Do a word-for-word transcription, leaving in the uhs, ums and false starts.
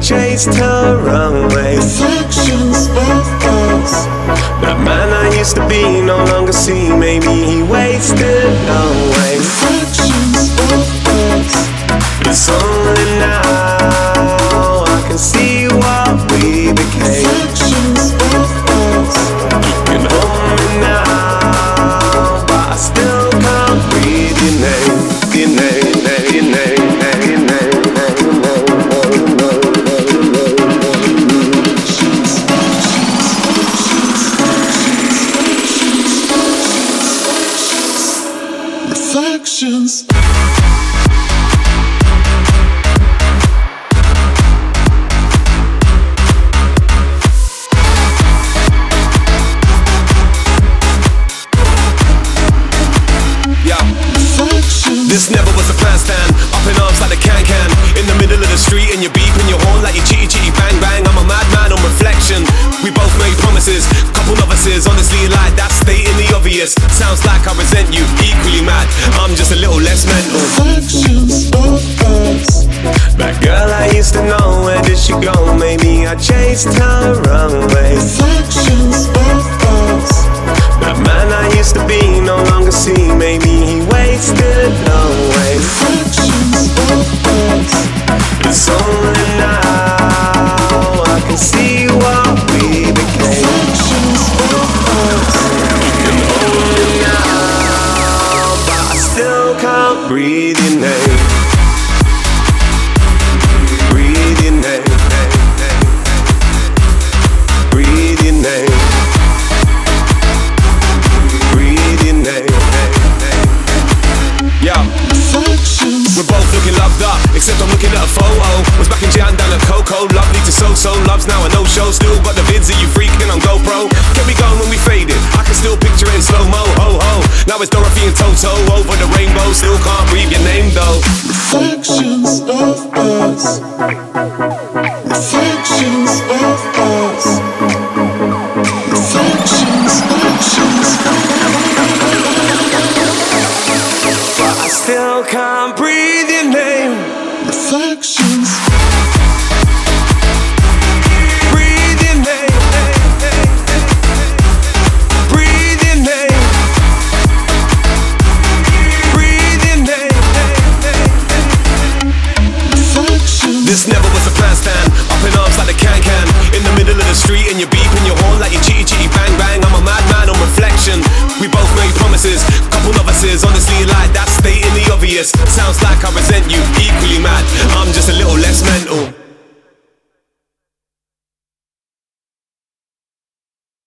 chased her away. Reflections of us. That man I used to be no longer see. Maybe he wasted away. Reflections of us. It's only now I can see what we became. Reflections of us. You can hold me now, but I still can't breathe your name. Your name, your name, your name, Reflections. This never was a plan stand, up in arms like the can-can. In the middle of the street and you're beeping your horn like you chitty chitty bang bang. I'm a madman on reflection. We both made promises, couple novices. Honestly, like that's stating the obvious. Sounds like I resent you, equally mad. I'm just a little less mental. Reflections of us. That girl I used to know, where did she go? Maybe I chased her away. Reflections of us. That man I used to be no longer see. Maybe he wasted away. Reflections of us. It's only now I can see what we became. Reflections of us. You can hold me now, but I still can't breathe your name. Breathe your name. Breathe your name. Breathe your name. Yeah. We're both looking loved up, except I'm looking at a photo. Was back in Jan down at Coco, lovely to so-so. Love's now a no-show, still got the vids of you freaking on GoPro. Kept me going when we faded, I can still picture it in slow-mo, ho-ho. Now it's Dorothy and Toto, over the rainbow. Still can't breathe your name though. Reflections of us. Reflections of us. Reflections, reflections. But I still can't breathe your name. Reflections. Breathe your name. Breathe your name. Breathe your name. Reflections. This never was a plan stand, up in arms like the can-can. In the middle of the street and you're beeping your horn like you chitty chitty bang bang. I'm a madman on reflection. We both made promises, couple novices. Honestly, like that's stating the obvious. Sounds like I resent you, equally mad.